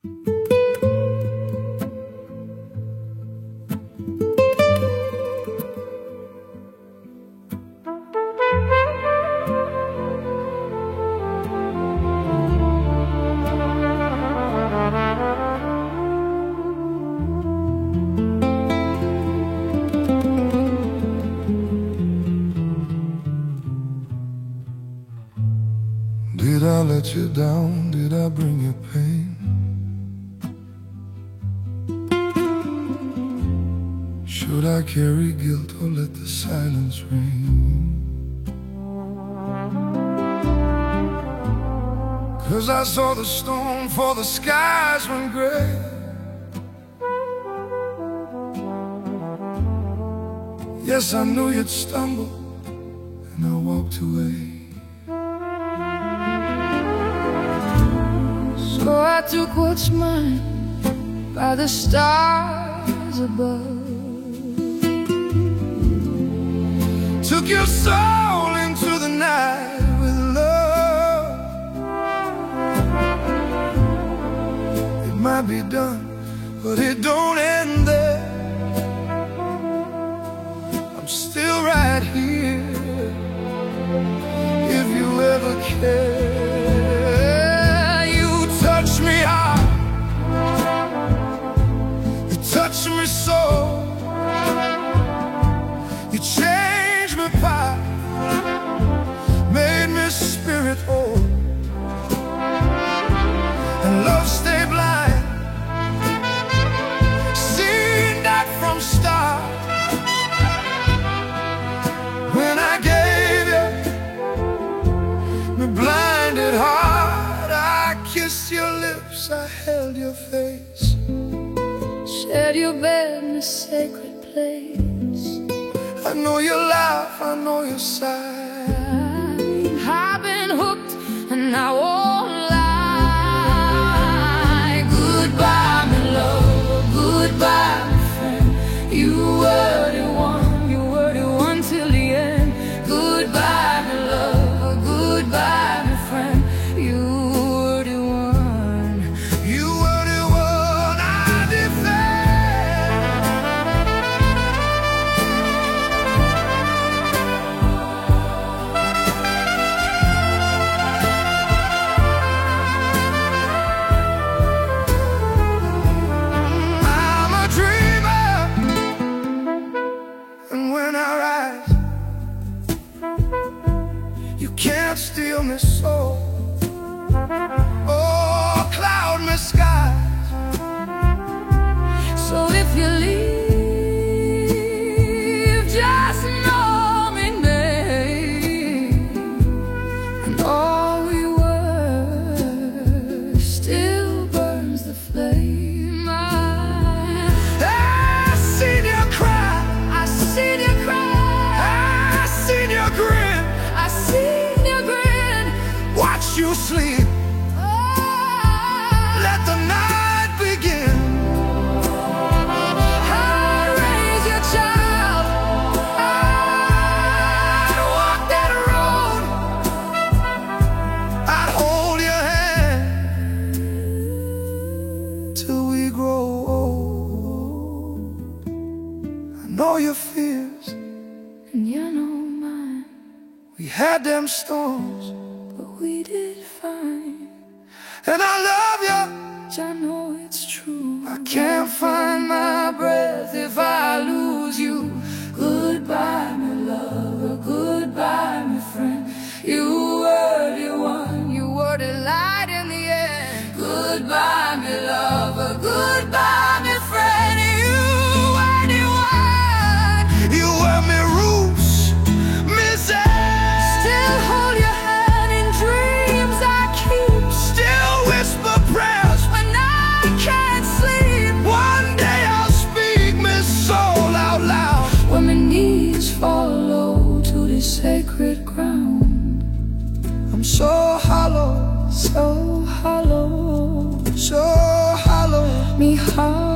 Did I let you down? Did I bring you pain? Should I carry guilt or let the silence ring? 'Cause I saw the storm for the skies went gray. Yes, I knew you'd stumble, and I walked away. So I took what's mine by the stars above. Took your soul into the night with love. It might be done, but it don't end there. I'm still right here if you ever care. You touch me hard, you touch me so. You changed me path, made me spirit whole, and love stay blind, seen that from start. When I gave you my blinded heart, I kissed your lips, I held your face, shared your bed in a sacred place. I know your laugh, I know your sigh. I've been hooked and I won't lie. Goodbye, my love, goodbye, my friend. You were the one till the end. Goodbye, my love, goodbye, my friend. You were the one. You were the one I defend. I'm a dreamer, and when I rise, you can't steal me soul. Oh, cloud me skies. So if you leave, just know me name. And all we were still burns the flame. I seen you cry, I seen you cry, I seen you grin, I seen you grin. watch you sleep. Let the night begin. I'd raise your child, I'd walk that road, I'd hold your hand till we grow old. I know your fears, and you know mine. we had them storms, But we did fine. and I love you. I know it's true. I can't find my breath if I lose you. Goodbye, my lover, goodbye, my friend. You were the one, you were the light in the end. Goodbye, my lover, goodbye, my friend. You were the one. You were my roots, Miss Still hold your hand in dreams I keep. still whisper prayers. When I can't sleep, One day I'll speak my soul out loud. when my knees fall low to this sacred ground. I'm so hollow, So hollow, so hollow. me heart.